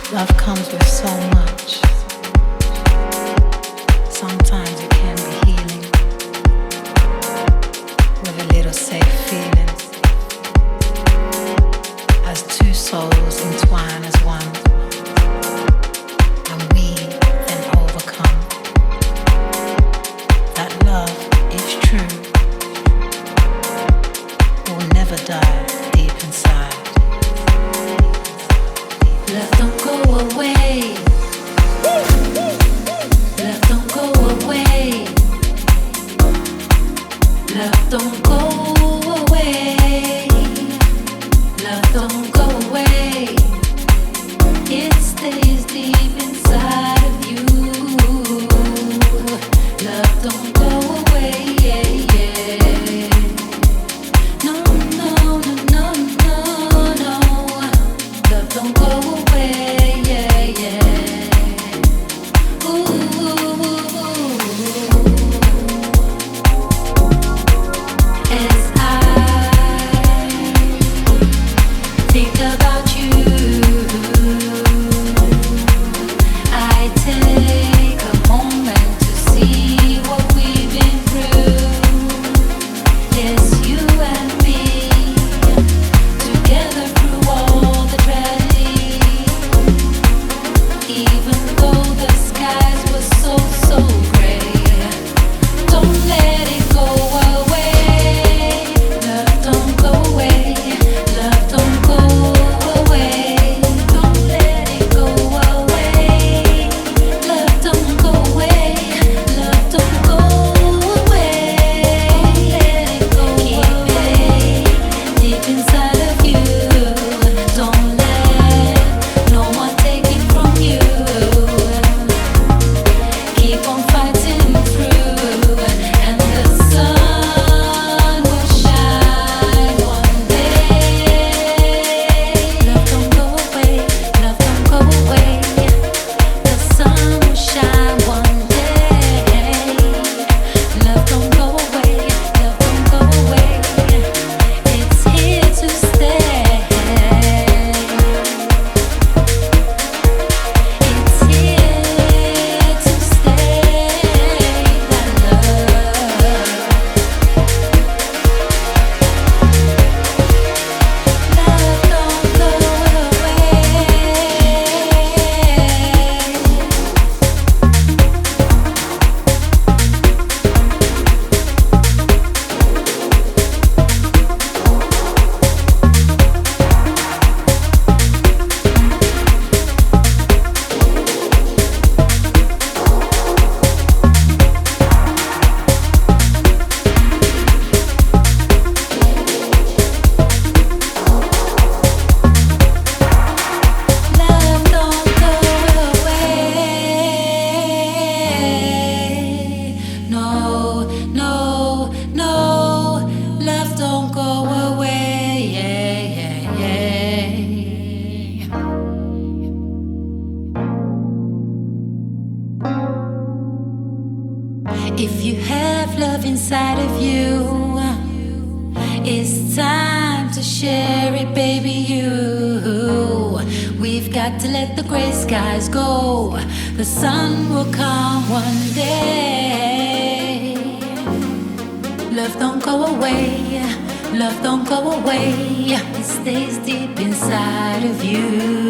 Love comes with so much. Sometimes it can be healing with a little safe feeling as two souls entwine as one and we then overcome. That love, if true, will never die deep inside. Love don't go away. Love don't go away. Love don't go away. Love don't go away. It stays deep inside of you. Love don't go away. Yeah, yeah. No, no, no, no, no, no. Love don't go away. Yeah, yeah. As I think about you, I take a moment to see what we've been through. Yes, you and me, together through all the tragedy. Even though the skies were so, so gray, don't let it go away. Love don't go away. Love don't go away. Don't let it go away. Love don't go away. Love don't go away. Let it go away. Deep inside of you. Don't let no one take it from you. Keep on fighting through, and the sun will shine one day. Love don't go away, love don't go away. The sun will shine one day. Love don't go away, love don't go away. It's here to stay. It's here to stay. That love don't go away. No, no, no, love don't go away. Yeah, yeah, yeah. If you have love inside of you, it's time to share it, baby. We've got to let the gray skies go. The sun will come one day. Love don't go away. Love don't go away. It stays deep inside of you.